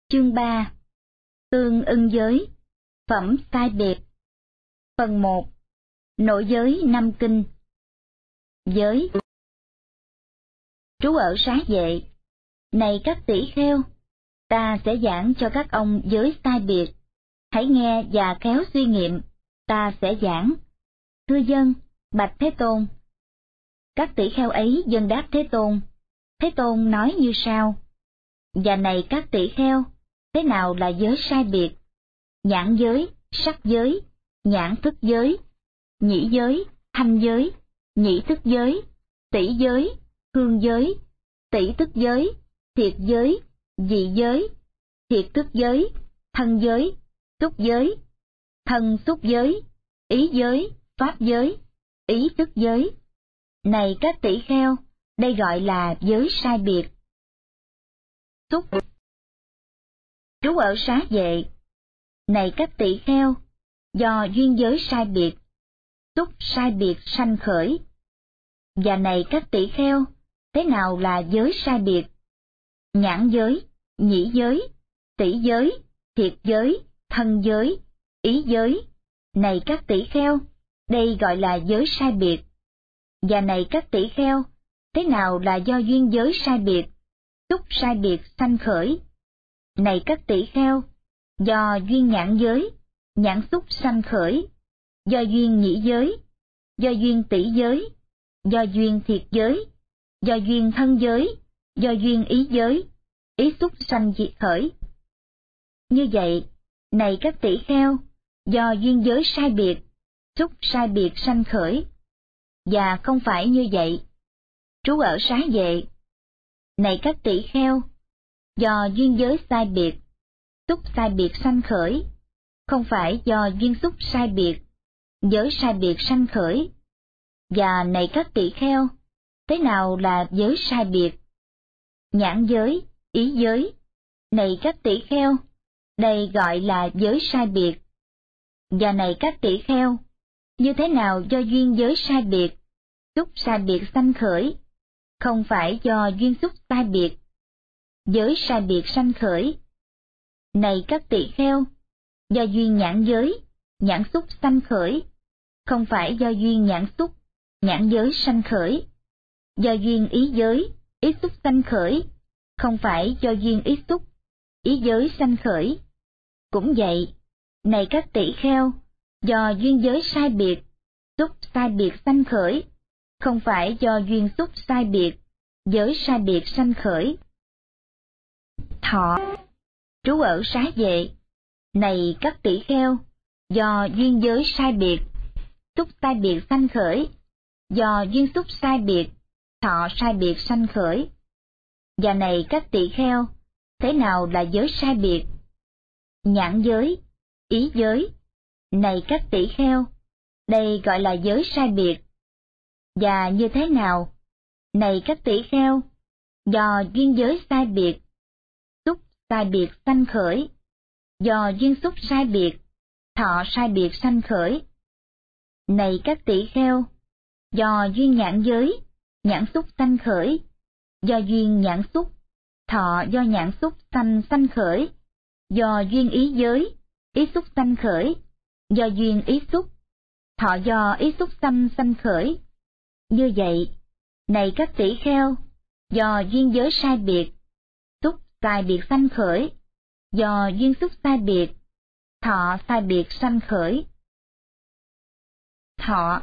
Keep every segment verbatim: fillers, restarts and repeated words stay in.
Chương ba. Tương ưng giới. Phẩm sai biệt. Phần một. Nội giới năm kinh. Giới. Trú ở Xá Vệ. Này các tỷ kheo, ta sẽ giảng cho các ông giới sai biệt. Hãy nghe và khéo suy nghiệm, ta sẽ giảng. Thưa dân, bạch Thế Tôn. Các tỷ kheo ấy dâng đáp Thế Tôn. Thế Tôn nói như sau. Và này các tỷ kheo, thế nào là giới sai biệt? Nhãn giới, sắc giới, nhãn thức giới, nhĩ giới, thanh giới, nhĩ thức giới, tỷ giới, hương giới, tỷ thức giới, thiệt giới, dị giới, thiệt thức giới, thân giới, xúc giới, thân xúc giới, ý giới, pháp giới, ý thức giới. Này các tỷ kheo, đây gọi là giới sai biệt. Xúc. Trú ở Xá Vệ. Này các tỷ kheo, do duyên giới sai biệt, xúc sai biệt sanh khởi. Và này các tỷ kheo, thế nào là giới sai biệt? Nhãn giới, nhĩ giới, tỷ giới, thiệt giới, thân giới, ý giới. Này các tỷ kheo, đây gọi là giới sai biệt. Và này các tỷ kheo, thế nào là do duyên giới sai biệt, xúc sai biệt sanh khởi? Này các tỷ kheo, do duyên nhãn giới, nhãn xúc sanh khởi, do duyên nhĩ giới, do duyên tỷ giới, do duyên thiệt giới, do duyên thân giới, do duyên ý giới, ý xúc sanh diệt khởi. Như vậy, này các tỷ kheo, do duyên giới sai biệt, xúc sai biệt sanh khởi. Và không phải như vậy. Trú ở Xá Vệ. Này các tỷ kheo, do duyên giới sai biệt, xúc sai biệt sanh khởi, không phải do duyên xúc sai biệt, giới sai biệt sanh khởi. Và này các tỷ kheo, thế nào là giới sai biệt? Nhãn giới, ý giới. Này các tỷ kheo, đây gọi là giới sai biệt. Và này các tỷ kheo, như thế nào do duyên giới sai biệt, xúc sai biệt sanh khởi, không phải do duyên xúc sai biệt, giới sai biệt sanh khởi. Này các tỷ kheo, do duyên nhãn giới, nhãn xúc sanh khởi, không phải do duyên nhãn xúc, nhãn giới sanh khởi. Do duyên ý giới, ý xúc sanh khởi, không phải do duyên ý xúc, ý giới sanh khởi. Cũng vậy, này các tỷ kheo, do duyên giới sai biệt, xúc sai biệt sanh khởi, không phải do duyên xúc sai biệt, giới sai biệt sanh khởi. Thọ. Trú ở Xá Vệ. Này các tỷ kheo, do duyên giới sai biệt, xúc sai biệt sanh khởi, do duyên xúc sai biệt, thọ sai biệt sanh khởi. Và này các tỷ kheo, thế nào là giới sai biệt? Nhãn giới, ý giới. Này các tỷ kheo, đây gọi là giới sai biệt. Và như thế nào? Này các tỷ kheo, do duyên giới sai biệt, xúc sai biệt sanh khởi, do duyên xúc sai biệt, thọ sai biệt sanh khởi. Này các tỷ kheo, do duyên nhãn giới, nhãn xúc sanh khởi, do duyên nhãn xúc, thọ do nhãn xúc sanh sanh khởi, do duyên ý giới, ý xúc sanh khởi, do duyên ý xúc, thọ do ý xúc sanh sanh khởi. Như vậy, này các tỷ kheo, do duyên giới sai biệt, xúc sai biệt sanh khởi, do duyên xúc sai biệt, thọ sai biệt sanh khởi. Thọ.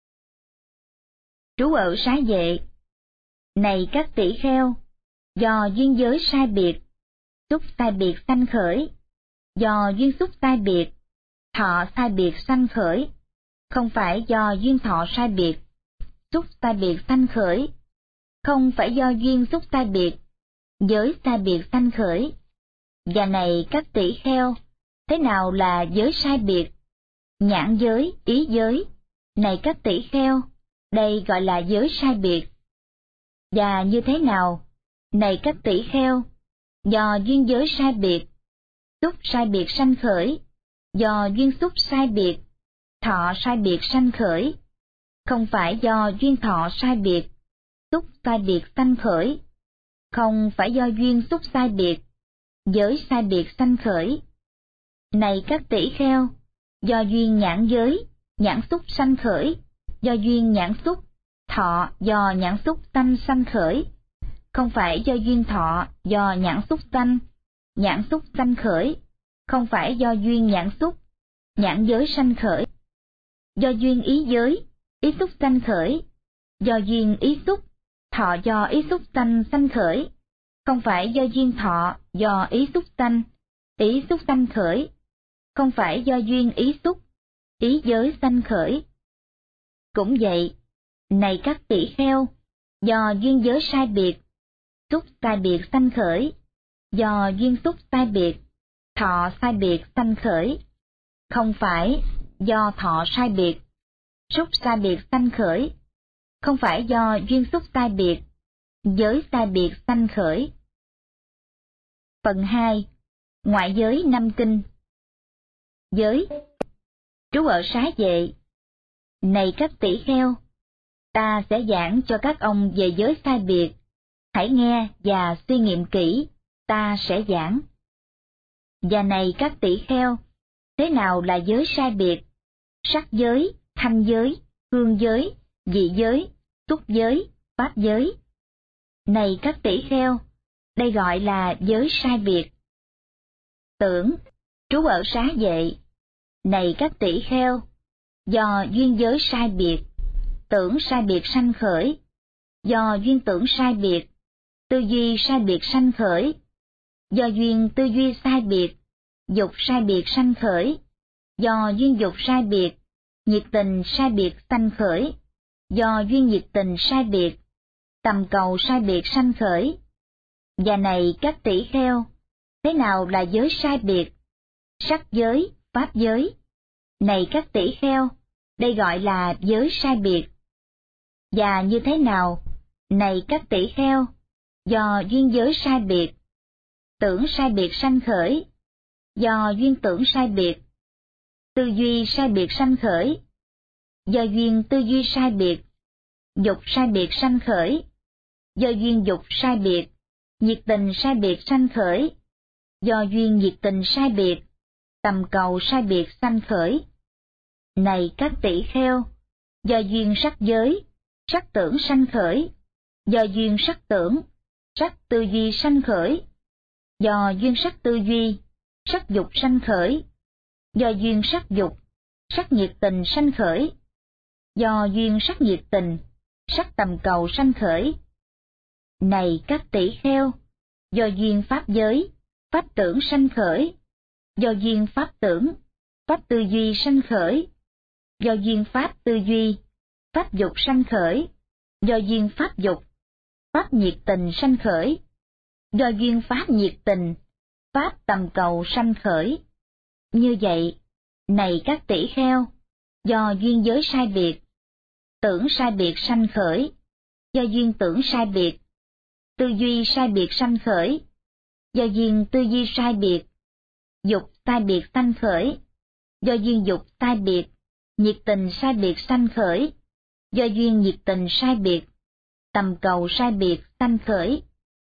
Trú ở Xá Vệ. Này các tỷ kheo, do duyên giới sai biệt, xúc sai biệt sanh khởi, do duyên xúc sai biệt, thọ sai biệt sanh khởi, không phải do duyên thọ sai biệt, xúc sai biệt sanh khởi, không phải do duyên xúc sai biệt, giới sai biệt sanh khởi. Và này các tỷ kheo, thế nào là giới sai biệt? Nhãn giới, ý giới. Này các tỷ kheo, đây gọi là giới sai biệt. Và như thế nào? Này các tỷ kheo, do duyên giới sai biệt, xúc sai biệt sanh khởi, do duyên xúc sai biệt, thọ sai biệt sanh khởi, không phải do duyên thọ sai biệt, xúc sai biệt sanh khởi, không phải do duyên xúc sai biệt, giới sai biệt sanh khởi. Này các tỷ kheo, do duyên nhãn giới, nhãn xúc sanh khởi, do duyên nhãn xúc, thọ do nhãn xúc sanh sanh khởi, không phải do duyên thọ do nhãn xúc sanh, nhãn xúc sanh khởi, không phải do duyên nhãn xúc, nhãn giới sanh khởi, do duyên ý giới, ý xúc sanh khởi, do duyên ý xúc, thọ do ý xúc sanh sanh khởi, không phải do duyên thọ do ý xúc sanh, ý xúc sanh khởi, không phải do duyên ý xúc, ý giới sanh khởi. Cũng vậy, này các tỷ kheo, do duyên giới sai biệt, xúc sai biệt sanh khởi, do duyên xúc sai biệt, thọ sai biệt sanh khởi, không phải do thọ sai biệt, xúc sai biệt sanh khởi, không phải do duyên xúc sai biệt, giới sai biệt sanh khởi. Phần hai. Ngoại giới năm kinh. Giới. Trú ở Xá Vệ. Này các tỷ kheo, ta sẽ giảng cho các ông về giới sai biệt, hãy nghe và suy nghiệm kỹ, ta sẽ giảng. Và này các tỷ kheo, thế nào là giới sai biệt? Sắc giới, thanh giới, hương giới, vị giới, xúc giới, pháp giới. Này các tỷ kheo, đây gọi là giới sai biệt. Tưởng, trú ở Xá Vệ. Này các tỷ kheo, do duyên giới sai biệt, tưởng sai biệt sanh khởi, do duyên tưởng sai biệt, tư duy sai biệt sanh khởi, do duyên tư duy sai biệt, dục sai biệt sanh khởi, do duyên dục sai biệt, nhiệt tình sai biệt sanh khởi, do duyên nhiệt tình sai biệt, tầm cầu sai biệt sanh khởi. Và này các tỷ kheo, thế nào là giới sai biệt? Sắc giới, pháp giới. Này các tỷ kheo, đây gọi là giới sai biệt. Và như thế nào? Này các tỷ kheo, do duyên giới sai biệt, tưởng sai biệt sanh khởi, do duyên tưởng sai biệt, tư duy sai biệt sanh khởi, do duyên tư duy sai biệt, dục sai biệt sanh khởi, do duyên dục sai biệt, nhiệt tình sai biệt sanh khởi, do duyên nhiệt tình sai biệt, tầm cầu sai biệt sanh khởi. Này các tỷ kheo, do duyên sắc giới, sắc tưởng sanh khởi, do duyên sắc tưởng, sắc tư duy sanh khởi, do duyên sắc tư duy, sắc dục sanh khởi, do duyên sắc dục, sắc nhiệt tình sanh khởi, do duyên sắc nhiệt tình, sắc tầm cầu sanh khởi. Này các tỷ kheo, do duyên pháp giới, pháp tưởng sanh khởi, do duyên pháp tưởng, pháp tư duy sanh khởi, do duyên pháp tư duy, pháp dục sanh khởi, do duyên pháp dục, pháp nhiệt tình sanh khởi, do duyên pháp nhiệt tình, pháp tầm cầu sanh khởi. Như vậy, này các tỷ kheo, do duyên giới sai biệt, tưởng sai biệt sanh khởi, do duyên tưởng sai biệt, tư duy sai biệt sanh khởi, do duyên tư duy sai biệt, dục sai biệt sanh khởi, do duyên dục sai biệt, nhiệt tình sai biệt sanh khởi, do duyên nhiệt tình sai biệt, tầm cầu sai biệt sanh khởi.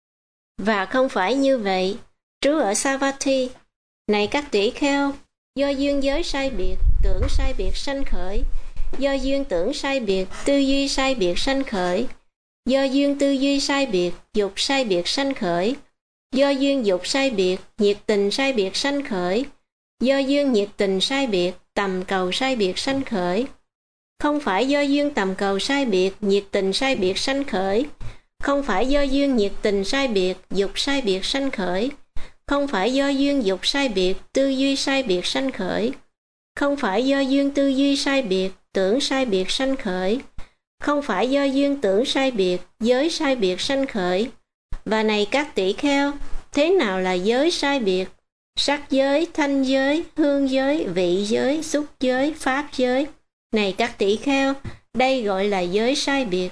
Và không phải như vậy, trú ở Savatthi. Này các tỷ kheo, do duyên giới sai biệt, tưởng sai biệt sanh khởi, do duyên tưởng sai biệt, tư duy sai biệt sanh khởi, do duyên tư duy sai biệt, dục sai biệt sanh khởi, do duyên dục sai biệt, nhiệt tình sai biệt sanh khởi, do duyên nhiệt tình sai biệt, tầm cầu sai biệt sanh khởi. Không phải do duyên tầm cầu sai biệt, nhiệt tình sai biệt sanh khởi, không phải do duyên nhiệt tình sai biệt, dục sai biệt sanh khởi, không phải do duyên dục sai biệt, tư duy sai biệt sanh khởi, không phải do duyên tư duy sai biệt, tưởng sai biệt sanh khởi, không phải do duyên tưởng sai biệt, giới sai biệt sanh khởi. Và này các tỷ kheo, thế nào là giới sai biệt? Sắc giới, thanh giới, hương giới, vị giới, xúc giới, pháp giới. Này các tỷ kheo, đây gọi là giới sai biệt.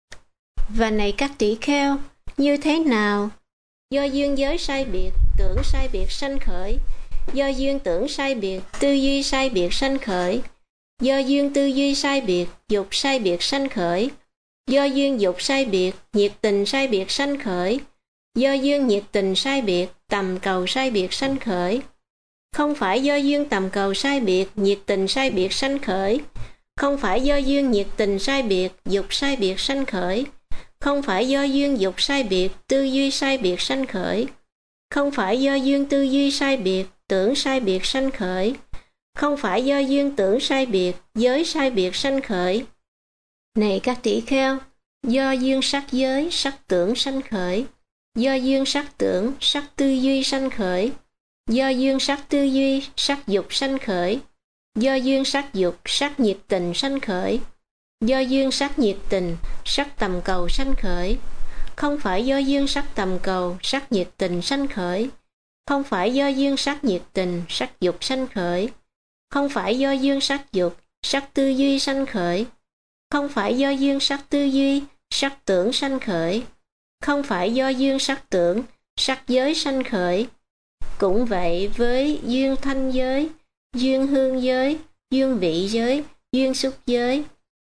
Và này các tỷ kheo, như thế nào? Do duyên giới sai biệt, tưởng sai biệt sanh khởi, do duyên tưởng sai biệt, tư duy sai biệt sanh khởi, do duyên tư duy sai biệt, dục sai biệt sanh khởi, do duyên dục sai biệt, nhiệt tình sai biệt sanh khởi, do duyên nhiệt tình sai biệt, tầm cầu sai biệt sanh khởi. Không phải do duyên tầm cầu sai biệt, nhiệt tình sai biệt sanh khởi. Không phải do duyên nhiệt tình sai biệt, dục sai biệt sanh khởi. Không phải do duyên dục sai biệt, tư duy sai biệt sanh khởi. Không phải do duyên tư duy sai biệt, tưởng sai biệt sanh khởi. Không phải do duyên tưởng sai biệt, giới sai biệt sanh khởi. Này các tỷ kheo, do duyên sắc giới, sắc tưởng sanh khởi. Do duyên sắc tưởng, sắc tư duy sanh khởi. Do duyên sắc tư duy, sắc dục sanh khởi. Do duyên sắc dục, sắc nhiệt tình sanh khởi. Do duyên sắc nhiệt tình, sắc tầm cầu sanh khởi. Không phải do duyên sắc tầm cầu, sắc nhiệt tình sanh khởi. Không phải do duyên sắc nhiệt tình, sắc dục sanh khởi. Không phải do duyên sắc dục, sắc tư duy sanh khởi. Không phải do duyên sắc tư duy, sắc tưởng sanh khởi. Không phải do duyên sắc tưởng, sắc giới sanh khởi. Cũng vậy với duyên thanh giới, duyên hương giới, duyên vị giới, duyên xúc giới.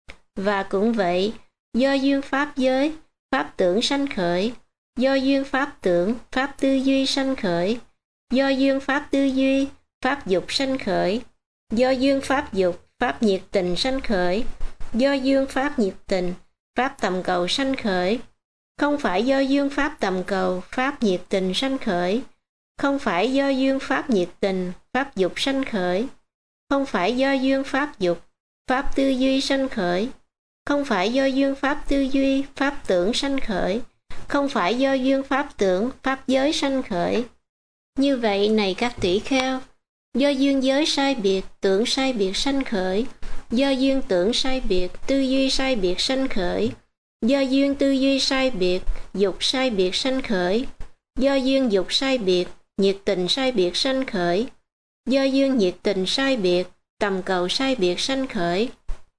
Và cũng vậy, do duyên pháp giới, pháp tưởng sanh khởi. Do duyên pháp tưởng, pháp tư duy sanh khởi. Do duyên pháp tư duy, pháp dục sanh khởi. Do duyên pháp dục, pháp nhiệt tình sanh khởi. Do duyên pháp nhiệt tình, pháp tầm cầu sanh khởi. Không phải do duyên pháp tầm cầu, pháp nhiệt tình sanh khởi. Không phải do duyên pháp nhiệt tình, pháp dục sanh khởi. Không phải do duyên pháp dục, pháp tư duy sanh khởi. Không phải do duyên pháp tư duy, pháp tưởng sanh khởi. Không phải do duyên pháp tưởng, pháp giới sanh khởi. Như vậy này các tỷ kheo, do duyên giới sai biệt, tưởng sai biệt sanh khởi. Do duyên tưởng sai biệt, tư duy sai biệt sanh khởi. Do duyên tư duy sai biệt, dục sai biệt sanh khởi. Do duyên dục sai biệt, nhiệt tình sai biệt sanh khởi. Do duyên nhiệt tình sai biệt, tầm cầu sai biệt sanh khởi.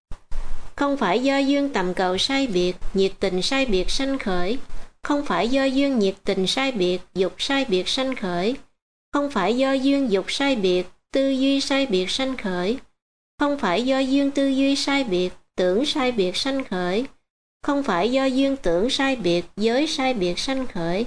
Không phải do duyên tầm cầu sai biệt, nhiệt tình sai biệt sanh khởi. Không phải do duyên nhiệt tình sai biệt, dục sai biệt sanh khởi. Không phải do duyên dục sai biệt, tư duy sai biệt sanh khởi. Không phải do duyên tư duy sai biệt, tưởng sai biệt sanh khởi. Không phải do duyên tưởng sai biệt, giới sai biệt sanh khởi.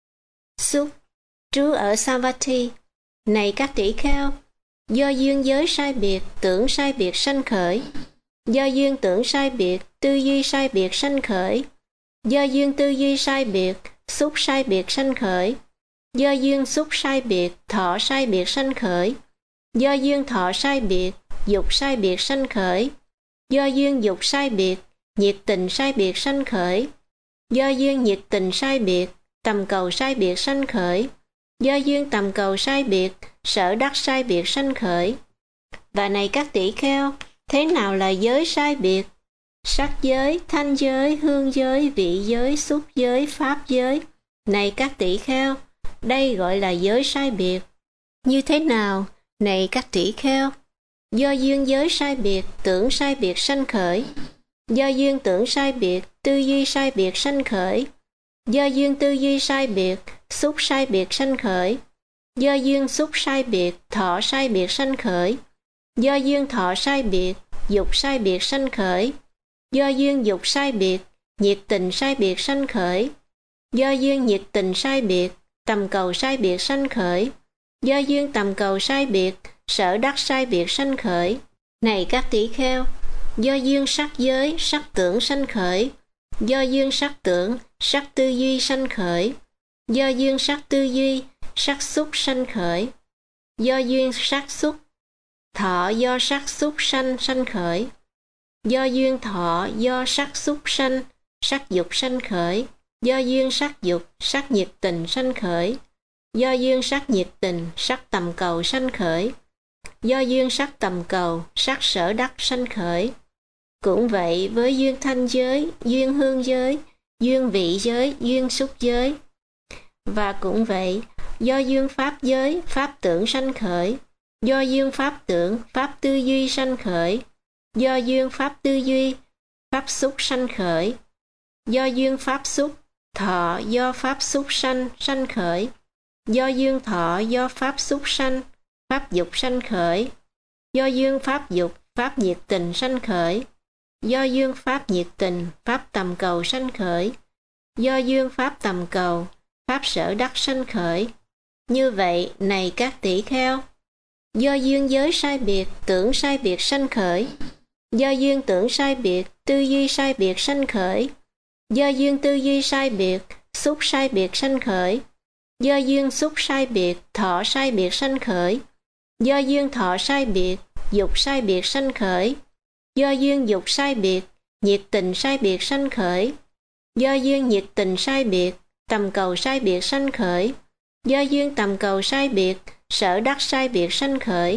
Xúc trú ở Savatthi. Này các tỷ kheo, do duyên giới sai biệt, tưởng sai biệt sanh khởi. Do duyên tưởng sai biệt, tư duy sai biệt sanh khởi. Do duyên tư duy sai biệt, xúc sai biệt sanh khởi. Do duyên xúc sai biệt, thọ sai biệt sanh khởi. Do duyên thọ sai biệt, dục sai biệt sanh khởi. Do duyên dục sai biệt, nhiệt tình sai biệt sanh khởi. Do duyên nhiệt tình sai biệt, tầm cầu sai biệt sanh khởi. Do duyên tầm cầu sai biệt, sở đắc sai biệt sanh khởi. Và này các tỷ kheo, thế nào là giới sai biệt? Sắc giới, thanh giới, hương giới, vị giới, xúc giới, pháp giới. Này các tỷ kheo, đây gọi là giới sai biệt. Như thế nào? Này các tỷ kheo, do duyên giới sai biệt, tưởng sai biệt sanh khởi. Do duyên tưởng sai biệt, tư duy sai biệt sanh khởi. Do duyên tư duy sai biệt, xúc sai biệt sanh khởi. Do duyên xúc sai biệt, thọ sai biệt sanh khởi. Do duyên thọ sai biệt, dục sai biệt sanh khởi. Do duyên dục sai biệt, nhiệt tình sai biệt sanh khởi. Do duyên nhiệt tình sai biệt, tầm cầu sai biệt sanh khởi. Do duyên tầm cầu sai biệt, sở đắc sai biệt sanh khởi. Này các tỷ kheo, do duyên sắc giới, sắc tưởng sanh khởi. Do duyên sắc tưởng, sắc tư duy sanh khởi. Do duyên sắc tư duy, sắc xúc sanh khởi. Do duyên sắc xúc, thọ do sắc xúc sanh sanh khởi. Do duyên thọ do sắc xúc sanh, sắc dục sanh khởi. Do duyên sắc dục, sắc nhiệt tình sanh khởi. Do duyên sắc nhiệt tình, sắc tầm cầu sanh khởi. Do duyên sắc tầm cầu, sắc sở đắc sanh khởi. Cũng vậy với duyên thanh giới, duyên hương giới, duyên vị giới, duyên xúc giới. Và cũng vậy, do duyên pháp giới, pháp tưởng sanh khởi. Do duyên pháp tưởng, pháp tư duy sanh khởi. Do duyên pháp tư duy, pháp xúc sanh khởi. Do duyên pháp xúc, thọ do pháp xúc sanh sanh khởi. Do duyên thọ do pháp xúc sanh, pháp dục sanh khởi. Do duyên pháp dục, pháp nhiệt tình sanh khởi. Do duyên pháp nhiệt tình, pháp tầm cầu sanh khởi. Do duyên pháp tầm cầu, pháp sở đắc sanh khởi. Như vậy, này các tỷ kheo, do duyên giới sai biệt, tưởng sai biệt sanh khởi. Do duyên tưởng sai biệt, tư duy sai biệt sanh khởi. Do duyên tư duy sai biệt, xúc sai biệt sanh khởi. Do duyên xúc sai biệt, thọ sai biệt sanh khởi. Do duyên thọ sai biệt, dục sai biệt sanh khởi. Do duyên dục sai biệt, nhiệt tình sai biệt sanh khởi. Do duyên nhiệt tình sai biệt, tầm cầu sai biệt sanh khởi. Do duyên tầm cầu sai biệt, sở đắc sai biệt sanh khởi.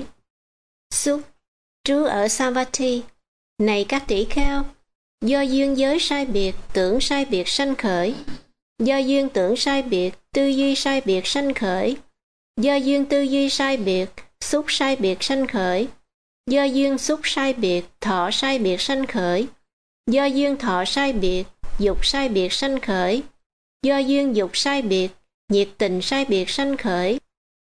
Xúc, trú ở Savatthi. Này các tỷ kheo, do duyên giới sai biệt, tưởng sai biệt sanh khởi. Do duyên tưởng sai biệt, tư duy sai biệt sanh khởi. Do duyên tư duy sai biệt, xúc sai biệt sanh khởi. Do duyên xúc sai biệt, thọ sai biệt sanh khởi. Do duyên thọ sai biệt, dục sai biệt sanh khởi. Do duyên dục sai biệt, nhiệt tình sai biệt sanh khởi.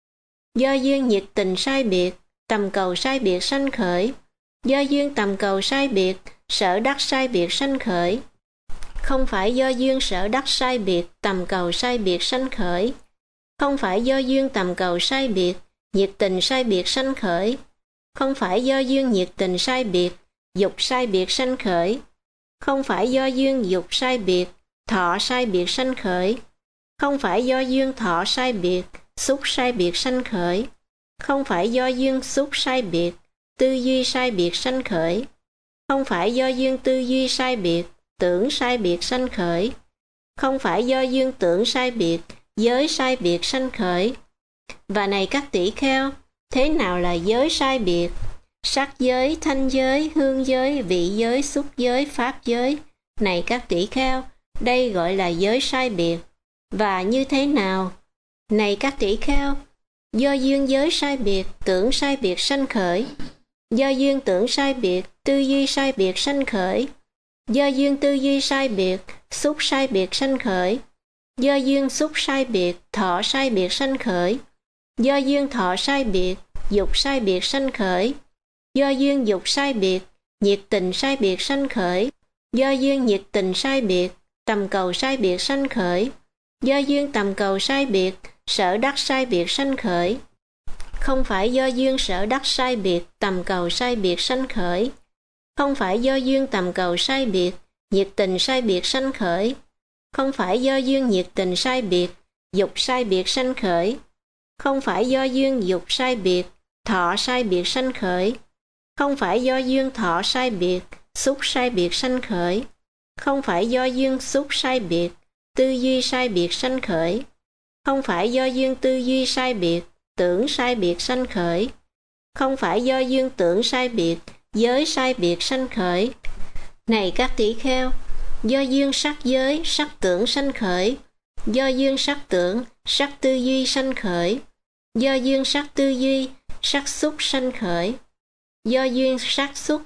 Do duyên nhiệt tình sai biệt, tầm cầu sai biệt sanh khởi. Do duyên tầm cầu sai biệt, sở đắc sai biệt sanh khởi. Không phải do duyên sở đắc sai biệt, tầm cầu sai biệt sanh khởi. Không phải do duyên tầm cầu sai biệt, nhiệt tình sai biệt sanh khởi. Không phải do duyên nhiệt tình sai biệt, dục sai biệt sanh khởi. Không phải do duyên dục sai biệt, thọ sai biệt sanh khởi. Không phải do duyên thọ sai biệt, xúc sai biệt sanh khởi. Không phải do duyên xúc sai biệt, tư duy sai biệt sanh khởi. Không phải do duyên tư duy sai biệt, tưởng sai biệt sanh khởi. Không phải do duyên tưởng sai biệt, giới sai biệt sanh khởi. Và này các tỷ kheo, thế nào là giới sai biệt? Sắc giới, thanh giới, hương giới, vị giới, xúc giới, pháp giới. Này các tỷ kheo, đây gọi là giới sai biệt. Và như thế nào? Này các tỷ kheo, do duyên giới sai biệt, tưởng sai biệt sanh khởi. Do duyên tưởng sai biệt, tư duy sai biệt sanh khởi. Do duyên tư duy sai biệt, xúc sai biệt sanh khởi. Do duyên xúc sai biệt, thọ sai biệt sanh khởi. Do duyên thọ sai biệt, dục sai biệt sanh khởi. Do duyên dục sai biệt, nhiệt tình sai biệt sanh khởi. Do duyên nhiệt tình sai biệt, tầm cầu sai biệt sanh khởi. Do duyên tầm cầu sai biệt, sở đắc sai biệt sanh khởi. Không phải do duyên sở đắc sai biệt, tầm cầu sai biệt sanh khởi. Không phải do duyên tầm cầu sai biệt, nhiệt tình sai biệt sanh khởi. Không phải do duyên nhiệt tình sai biệt, dục sai biệt sanh khởi. Không phải do duyên dục sai biệt, thọ sai biệt sanh khởi. Không phải do duyên thọ sai biệt, xúc sai biệt sanh khởi. Không phải do duyên xúc sai biệt, tư duy sai biệt sanh khởi. Không phải do duyên tư duy sai biệt, tưởng sai biệt sanh khởi. Không phải do duyên tưởng sai biệt, giới sai biệt sanh khởi. Này các tỷ kheo, do duyên sắc giới, sắc tưởng sanh khởi. Do duyên sắc tưởng, sắc tư duy sanh khởi. Do duyên sắc tư duy, sắc xúc sanh khởi. Do duyên sắc xúc,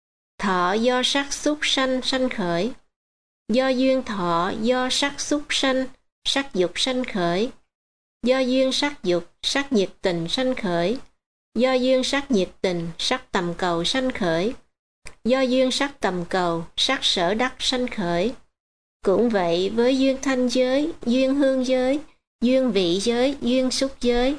thọ do sắc xúc sanh sanh khởi. Do duyên thọ do sắc xúc sanh, sắc dục sanh khởi. Do duyên sắc dục, sắc nhiệt tình sanh khởi. Do duyên sắc nhiệt tình, sắc tầm cầu sanh khởi. Do duyên sắc tầm cầu, sắc sở đắc sanh khởi. Cũng vậy với duyên thanh giới, duyên hương giới, duyên vị giới, duyên xúc giới.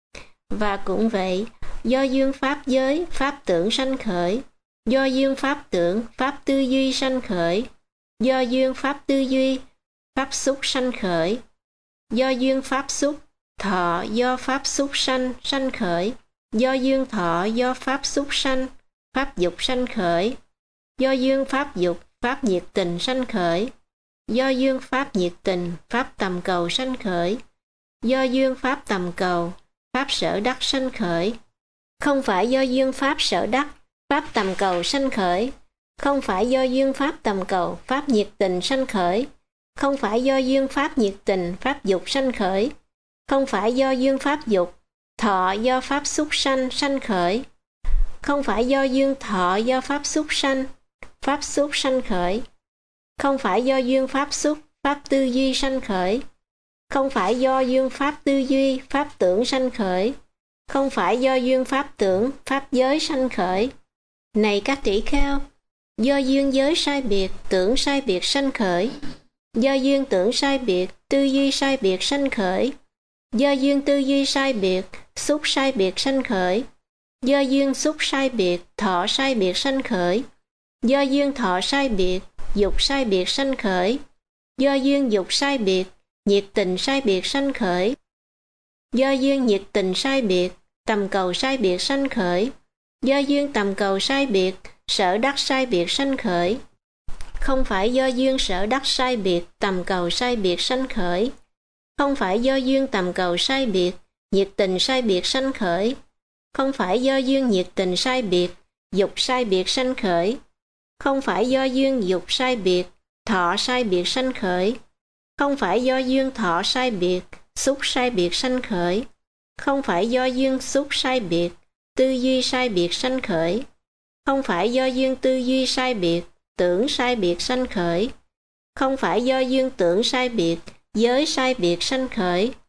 Và cũng vậy, do duyên pháp giới, pháp tưởng sanh khởi. Do duyên pháp tưởng, pháp tư duy sanh khởi. Do duyên pháp tư duy, pháp xúc sanh khởi. Do duyên pháp xúc, thọ do pháp xúc sanh sanh khởi. Do duyên thọ do pháp xúc sanh, pháp dục sanh khởi. Do duyên pháp dục, pháp nhiệt tình sanh khởi. Do duyên pháp nhiệt tình, pháp tầm cầu sanh khởi. Do duyên pháp tầm cầu, pháp sở đắc sanh khởi. Không phải do duyên pháp sở đắc, pháp tầm cầu sanh khởi. Không phải do duyên pháp tầm cầu, pháp nhiệt tình sanh khởi. Không phải do duyên pháp nhiệt tình, pháp dục sanh khởi. Không phải do duyên pháp dục, thọ do pháp xúc sanh sanh khởi. Không phải do duyên thọ do pháp xúc sanh, pháp xúc sanh khởi. Không phải do duyên pháp xúc, pháp tư duy sanh khởi. Không phải do duyên pháp tư duy, pháp tưởng sanh khởi. Không phải do duyên pháp tưởng, pháp giới sanh khởi. Này các tỷ kheo, do duyên giới sai biệt, tưởng sai biệt sanh khởi. Do duyên tưởng sai biệt, tư duy sai biệt sanh khởi. Do duyên tư duy sai biệt, xúc sai biệt sanh khởi. Do duyên xúc sai biệt, thọ sai biệt sanh khởi. Do duyên thọ sai biệt, dục sai biệt sanh khởi. Do duyên dục sai biệt, nhiệt tình sai biệt sanh khởi. Do duyên nhiệt tình sai biệt, tầm cầu sai biệt sanh khởi. Do duyên tầm cầu sai biệt, sở đắc sai biệt sanh khởi. Không phải do duyên sở đắc sai biệt, tầm cầu sai biệt sanh khởi. Không phải do duyên tầm cầu sai biệt, nhiệt tình sai biệt sanh khởi. Không phải do duyên nhiệt tình sai biệt, dục sai biệt sanh khởi. Không phải do duyên dục sai biệt, thọ sai biệt sanh khởi. Không phải do duyên thọ sai biệt, xúc sai biệt sanh khởi. Không phải do duyên xúc sai biệt, tư duy sai biệt sanh khởi. Không phải do duyên tư duy sai biệt, tưởng sai biệt sanh khởi. Không phải do duyên tưởng sai biệt, giới sai biệt sanh khởi.